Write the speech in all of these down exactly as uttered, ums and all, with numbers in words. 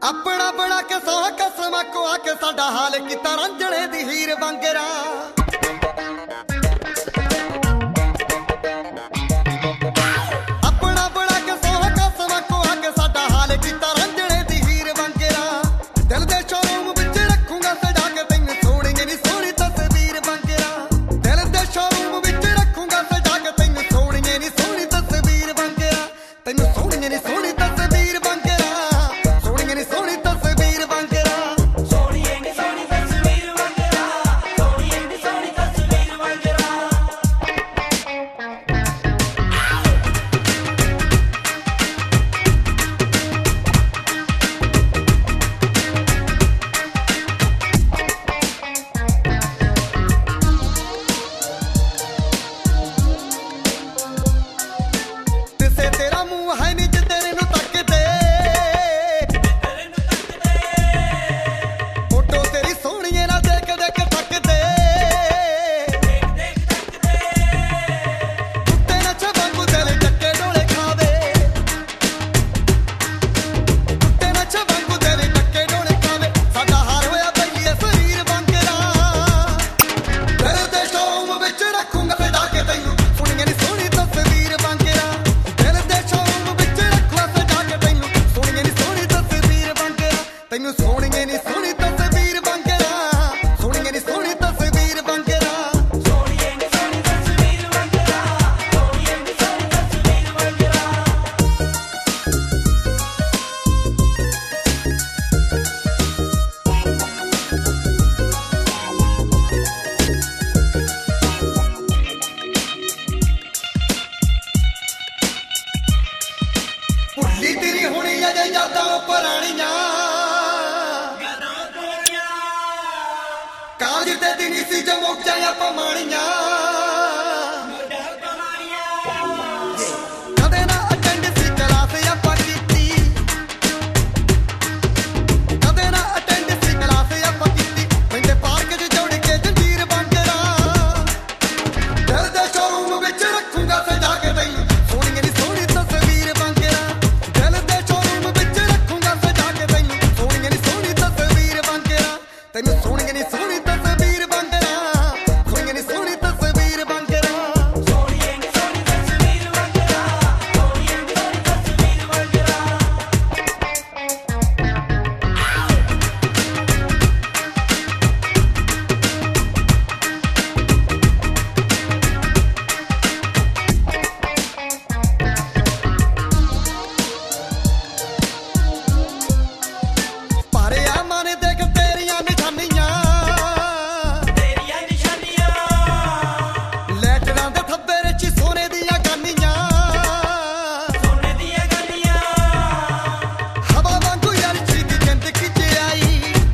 अपना बना के सौ कसम को आके साडा हाल किता रंजणे दी हीर वांगरा। अपना बना के सौ कसम को आके साडा हाल किता रंजणे दी हीर वांगरा। दिल दे शोरूम विच रखूंगा सजा के तैनू सोहणीए नी सोहणी तस्वीर वांगरा। दिल दे शोरूम विच रखूंगा सजा के तैनू सोहणीए नी सोहणी तस्वीर वांगरा। तैनू सोहणीए नी सोहणी तस्वीर वांगरा। तेरा मुंह है निज तेरे नू तकदे फोटो तेरी सोहणीए ना देख देख थकदे। कुत्ते नच वांगू दिल चक्के डोले खावे। कुत्ते नच वांगू दिल चक्के डोले खावे। साडा हार होया बईए शरीर वांगरा। दिल दे शोरूम विच रखूंगा सजा के तैनू सोहणीए नी सोहणी तस्वीर वांगरा। तैनू सोहणीए नी सोहणी तस्वीर वांगरा। सोहणीए नी सोहणी तस्वीर वांगरा। सोहणीए नी सोहणी तस्वीर वांगरा। सोहणीए नी सोहणी तस्वीर वांगरा। भुल्ली तेरी होनी अजे यादां पुराणियां। काज ते दिन सी जो मुक जाया पमाणियां। कदे ना अटेंड सी क्लास आपां कीती। कदे ना अटेंड सी क्लास आपां कीती। पैंदे पार्क च जोड़ के जंजीर वांगरा। दिल दे शोरूम विच रखूंगा सजा के तैनू सोहणीए नी सोहणी तस्वीर वांगरा। दिल दे शोरूम विच रखूंगा सजा के तैनू सोहणीए नी सोहणी तस्वीर वांगरा। तैनू सोहणीए नी सोहणी तस्वीर वांगरा। सोहणीए नी सोहणी तस्वीर वांगरा। सोहणीए नी सोहणी तस्वीर वांगरा। सोहणीए नी सोहणी तस्वीर वांगरा। पारे आ माने देख तेरियां निशानियां। तेरियां निशानियां। लैटरां दे थब्बे च सोने दियां गानियां। सोने दियां गानियां। हवा वांगू यार चीदी जिंद खिच आई।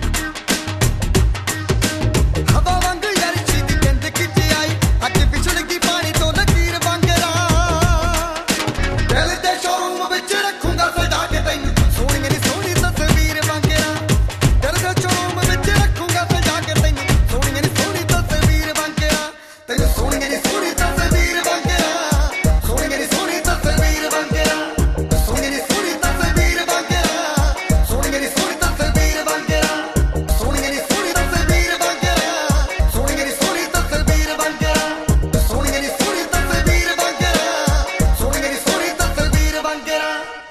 हवा वांगू यार चीदी जिंद खिच आई। अज पिछड़ गई पानी तो लकीर वांगरा। दिल दे शोरूम विच रखूंगा सजा के तैनू सोहणीए नी सोहणी तस्वीर वांगरा। दिल दे शोरूम विच रखूंगा सजा के तैनू सोहणीए नी सोहणी तस्वीर वांगरा। तैनू सोहणीए नी सोहणी तस्वीर वांगरा। सोहणीए नी सोहणी तस्वीर वांगरा। सोहणीए नी सोहणी तस्वीर वांगरा। सोहणीए नी सोहणी तस्वीर वांगरा। सोहणीए नी सोहणी तस्वीर वांगरा। सोहणीए नी सोहणी तस्वीर वांगरा। सोहणीए नी सोहणी तस्वीर वांगरा। सोहणीए नी सोहणी तस्वीर वांगरा।